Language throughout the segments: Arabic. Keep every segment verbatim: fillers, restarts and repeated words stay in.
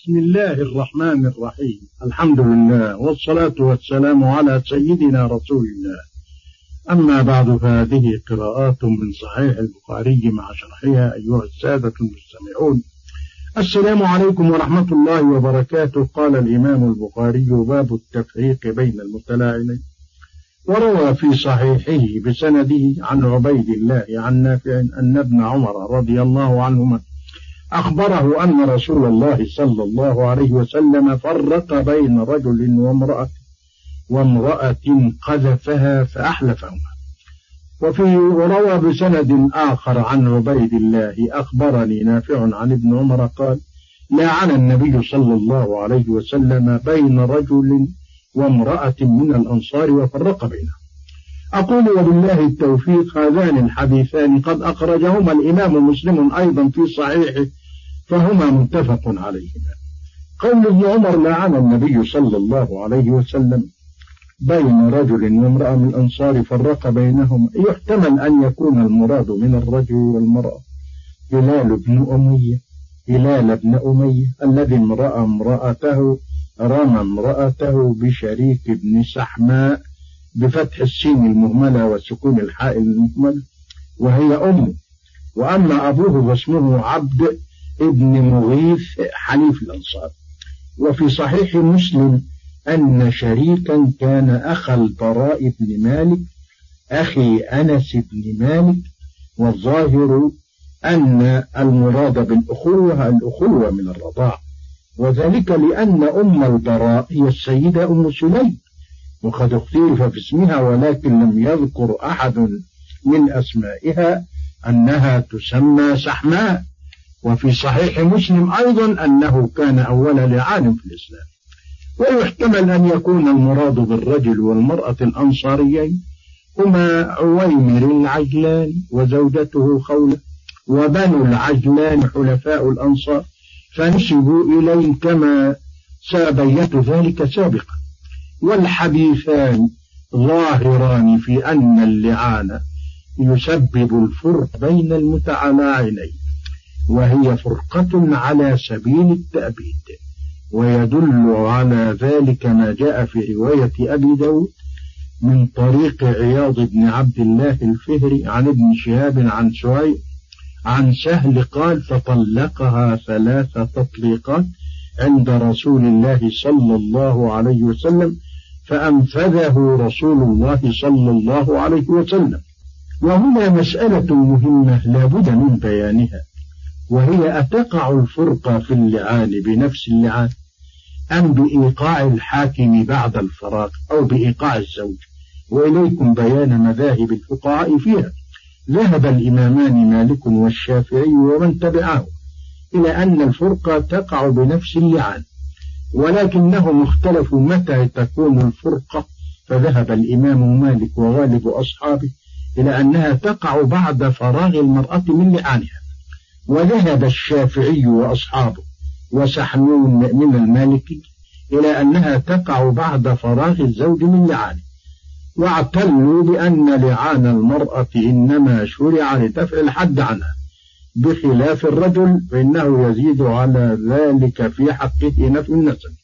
بسم الله الرحمن الرحيم. الحمد لله والصلاة والسلام على سيدنا رسول الله. أما بعد، فهذه قراءات من صحيح البخاري مع شرحها أيها السادة المستمعون. السلام عليكم ورحمة الله وبركاته. قال الإمام البخاري: باب التفريق بين المتلاعنين. وروى في صحيحه بسنده عن عبيد الله عن نافع أن ابن عمر رضي الله عنهما أخبره أن رسول الله صلى الله عليه وسلم فرق بين رجل وامرأة وامرأة قذفها فأحلفهما. وفي وروى بسند آخر عن عبيد الله: أخبرني نافع عن ابن عمر قال: لعن النبي صلى الله عليه وسلم بين رجل وامرأة من الأنصار وفرق بينهم. أقول وبالله التوفيق. هذان الحديثان قد أخرجهما الإمام مسلم أيضا في صحيحه، فهما متفق عليهما. قول ابن عمر: لعن النبي صلى الله عليه وسلم بين رجل وامرأة من الأنصار فرق بينهم، يحتمل أن يكون المراد من الرجل والمرأة هلال بن أمية هلال بن أمية الذي امرأ امرأته رمى امرأته بشريك بن سحماء بفتح السين المهملة وسكون الحاء المهملة وهي أمه، وأما أبوه فاسمه عبد ابن مغيث حليف الأنصار. وفي صحيح مسلم أن شريكا كان أخا البراء بن مالك أخي أنس بن مالك، والظاهر أن المراد بالأخوة الأخوة من الرضاع، وذلك لأن أم البراء هي السيدة أم سليم، وقد اختلف في اسمها ولكن لم يذكر أحد من أسمائها أنها تسمى سحماء. وفي صحيح مسلم أيضا أنه كان أول لعان في الإسلام. ويحتمل أن يكون المراد بالرجل والمرأة الأنصاريين هما عويمر العجلان وزوجته خولة، وبنو العجلان حلفاء الأنصار فنسبوا إليه كما سبيت ذلك سابقا. والحديثان ظاهران في أن اللعان يسبب الفرق بين المتلاعنين، وهي فرقة على سبيل التأبيد، ويدل على ذلك ما جاء في رواية أبي داود من طريق عياض بن عبد الله الفهري عن ابن شهاب عن سهيل عن سهل قال: فطلقها ثلاث تطليقات عند رسول الله صلى الله عليه وسلم فأنفذه رسول الله صلى الله عليه وسلم. وهنا مسألة مهمة لا بد من بيانها، وهي: أتقع الفرقة في اللعان بنفس اللعان أم بإيقاع الحاكم بعد الفراق أو بإيقاع الزوج؟ وإليكم بيان مذاهب الفقهاء فيها. ذهب الإمامان مالك والشافعي ومن تبعه إلى أن الفرقة تقع بنفس اللعان، ولكنهم اختلفوا متى تكون الفرقة، فذهب الإمام مالك وغالب أصحابه إلى أنها تقع بعد فراغ المرأة من لعانها، وذهب الشافعي وأصحابه وسحنون من المالكي إلى أنها تقع بعد فراغ الزوج من لعانه، واعتلوا بأن لعان المرأة إنما شرع لدفع الحد عنها، بخلاف الرجل فإنه يزيد على ذلك في حقه نفي النسب.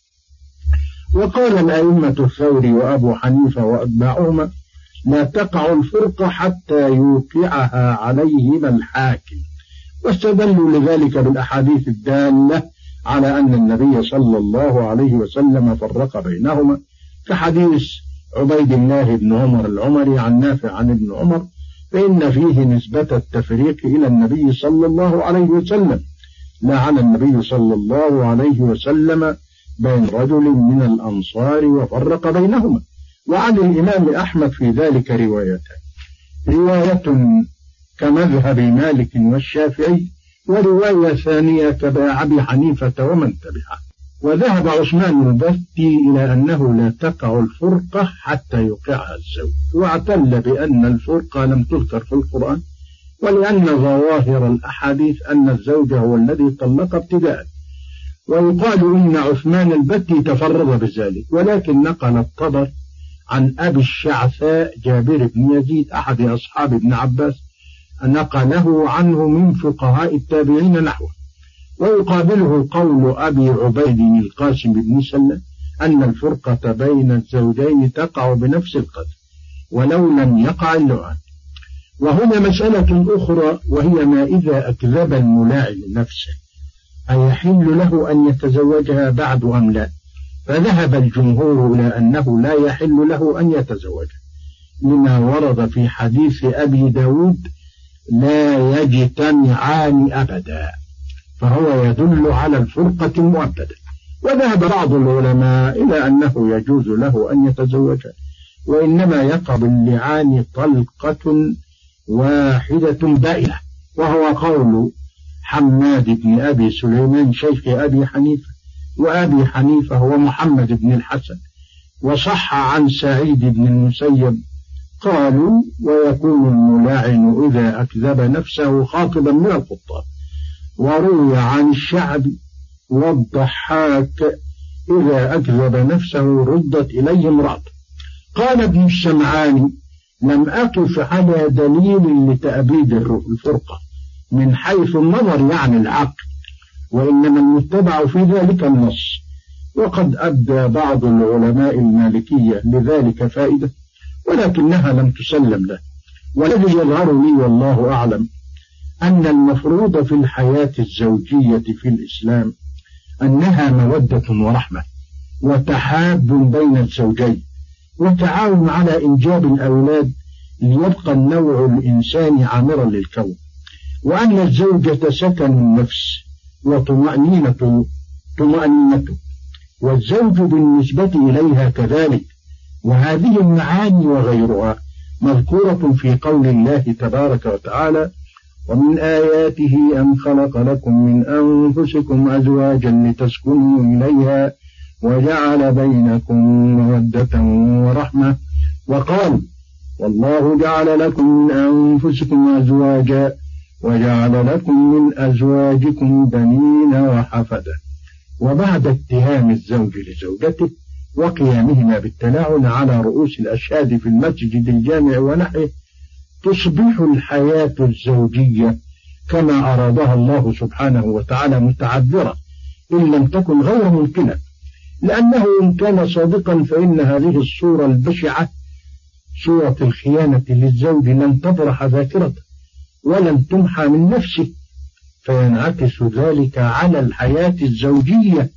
وقال الأئمة الثوري وأبو حنيفة وأتباعهما: لا تقع الفرقة حتى يوقعها عليهما الحاكم، واستدلوا لذلك بالأحاديث الدالة على أن النبي صلى الله عليه وسلم فرق بينهما، كحديث عبيد الله بن عمر العمري عن نافع عن ابن عمر، فإن فيه نسبة التفريق إلى النبي صلى الله عليه وسلم. لعن النبي صلى الله عليه وسلم بين رجل من الأنصار وفرق بينهما. وعن الإمام أحمد في ذلك روايتان: رواية كمذهب مالك والشافعي، ورواية ثانية كأبي حنيفة ومن تبعه. وذهب عثمان البتي إلى أنه لا تقع الفرقة حتى يوقعها الزوج، واعتل بأن الفرقة لم تذكر في القرآن، ولأن ظواهر الأحاديث أن الزوج هو الذي طلق ابتداء. ويقال إن عثمان البتي تفرد بذلك، ولكن نقل الطبر عن أبي الشعثاء جابر بن يزيد أحد أصحاب ابن عباس نقله عنه من فقهاء التابعين نحوه، ويقابله قول أبي عبيد القاسم بن سلة أن الفرقة بين الزوجين تقع بنفس القدر ولو لم يقع اللعان. وهنا مسألة أخرى، وهي ما إذا أكذب الملاعن نفسه أيحل له أن يتزوجها بعد أم لا؟ فذهب الجمهور إلى أنه لا يحل له أن يتزوجها لما ورد في حديث أبي داود لا يجتمعان أبدا، فهو يدل على الفرقة المؤبدة. وذهب بعض العلماء إلى أنه يجوز له أن يتزوجها، وإنما يقع باللعان طلقة واحدة بائنة، وهو قول حماد بن أبي سليمان شيخ أبي حنيفة، وأبي حنيفة هو محمد بن الحسن. وصح عن سعيد بن المسيب قالوا ويكون الملاعن إذا أكذب نفسه خاطبا من الخطاب. وروي عن الشعبي والضحاك إذا أكذب نفسه ردت إليه امرأته. قال ابن السمعاني لم أقف على دليل لتأبيد الفرقة من حيث النظر يعني العقل، وإنما المتبع في ذلك النص. وقد أبدى بعض العلماء المالكية لذلك فائدة ولكنها لم تسلم له. والذي يظهر لي والله أعلم أن المفروض في الحياة الزوجية في الإسلام أنها مودة ورحمة وتحاب بين الزوجين وتعاون على إنجاب الأولاد ليبقى النوع الإنساني عامرا للكون، وأن الزوجة سكن النفس وطمأنينة طمأنينته، والزوج بالنسبة إليها كذلك. وهذه المعاني وغيرها مذكورة في قول الله تبارك وتعالى ومن آياته أن خلق لكم من أنفسكم أزواجا لتسكنوا إليها وجعل بينكم مودة ورحمة. وقال والله جعل لكم من أنفسكم أزواجا وجعل لكم من أزواجكم بنين وحفدة. وبعد اتهام الزوج لزوجته وقيامهما بالتلاعن على رؤوس الأشهاد في المسجد الجامع ونحوه تصبح الحياة الزوجية كما أرادها الله سبحانه وتعالى متعذرة إن لم تكن غير ممكنة، لأنه إن كان صادقا فإن هذه الصورة البشعة صورة الخيانة للزوج لن تبرح ذاكرته ولن تمحى من نفسه، فينعكس ذلك على الحياة الزوجية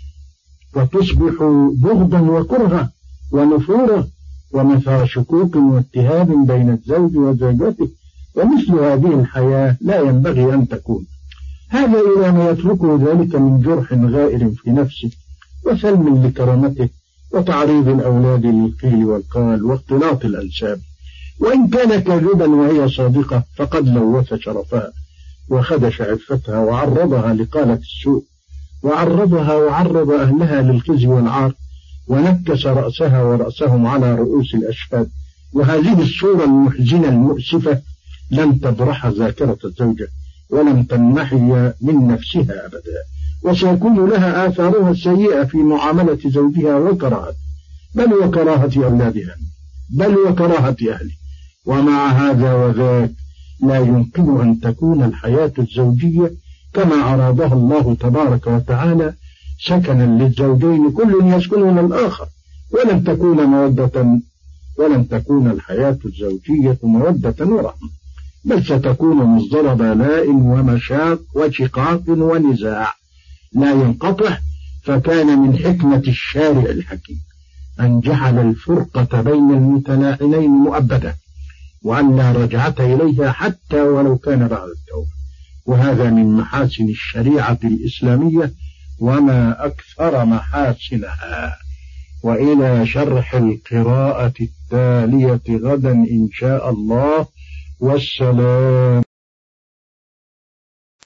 وتصبح بغضا وكرها ونفورا ومثار شكوك واتهام بين الزوج وزوجته. ومثل هذه الحياة لا ينبغي أن تكون. هذا إذا ما يتركه ذلك من جرح غائر في نفسه وسلم لكرامته وتعريض الأولاد للقيل والقال واختلاط الأنساب. وإن كان كاذبا وهي صادقة فقد لوث شرفها وخدش عفتها وعرضها لقالة السوء وعرضها وعرض أهلها للخزي والعار ونكس رأسها ورأسهم على رؤوس الأشهاد. وهذه الصورة المحزنة المؤسفة لم تبرح ذاكرة الزوجة ولم تنمحي من نفسها أبدا، وسيكون لها آثارها السيئة في معاملة زوجها وكراهة بل وكراهة أولادها بل وكراهة أهله. ومع هذا وذاك لا يمكن أن تكون الحياة الزوجية كما أرادها الله تبارك وتعالى سكنا للزوجين كل يسكنون الآخر، ولن تكون مودة ولن تكون الحياة الزوجية مودة ورحمة، بل ستكون مصدر بلاء ومشاق وشقاق ونزاع لا ينقطع. فكان من حكمة الشارع الحكيم أن جعل الفرقة بين المتلاعنين مؤبدة وأن لا رجعة إليها حتى ولو كان بعد التوبة. وهذا من محاسن الشريعة الإسلامية وما أكثر محاسنها. وإلى شرح القراءة التالية غدا إن شاء الله، والسلام.